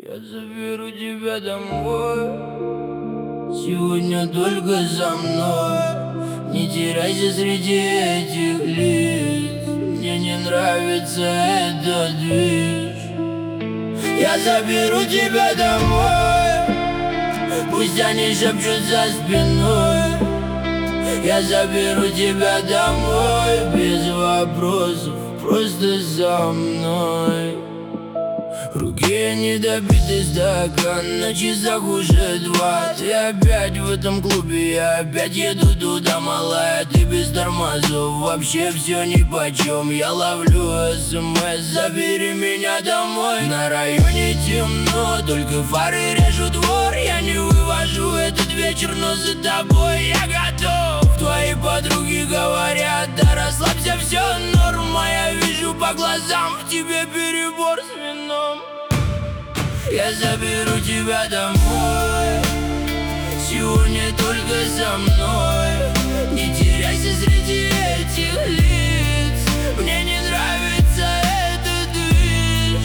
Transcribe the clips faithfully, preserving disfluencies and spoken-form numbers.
Я заберу тебя домой. Сегодня только за мной. Не теряйся среди этих лиц. Мне не нравится этот движ. Я заберу тебя домой. Пусть они шепчут за спиной. Я заберу тебя домой. Без вопросов, просто за мной. В руке недопитый стакан, на часах уже два. Ты опять в этом клубе, я опять еду туда, малая. Ты без тормозов, вообще все нипочем. Я ловлю смс, забери меня домой. На районе темно, только фары режут двор. Я не вывожу этот вечер, но за тобой я готов. Твои подруги говорят, да расслабься, все норм. А я вижу по глазам, в тебе перебор с вином. Я заберу тебя домой. Сегодня только со мной. Не теряйся среди этих лиц. Мне не нравится этот движ.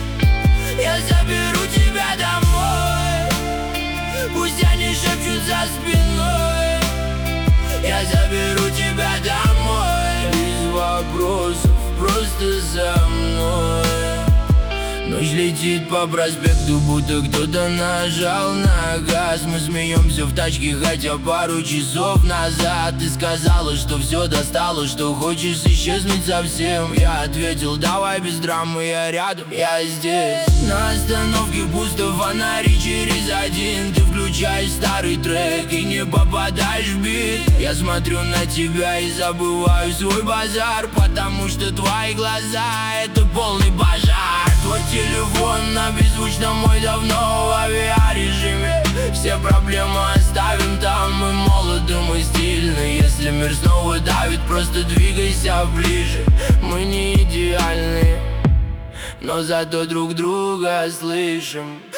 Я заберу тебя домой. Пусть они шепчут за спиной. Я заберу тебя домой. Без вопросов, просто за мной. Ночь летит по проспекту, будто кто-то нажал на газ. Мы смеемся в тачке, хотя пару часов назад ты сказала, что все достало, что хочешь исчезнуть совсем. Я ответил, давай без драмы, я рядом, я здесь. На остановке пусто, фонари через один. Ты включаешь старый трек и не попадаешь в бит. Я смотрю на тебя и забываю свой базар, потому что твои глаза — это полный пожар. Твой телефон на беззвучном, мой давно в авиарежиме. Все проблемы оставим там, мы молоды, мы стильны. Если мир снова давит, просто двигайся ближе. Мы не идеальны, но зато друг друга слышим.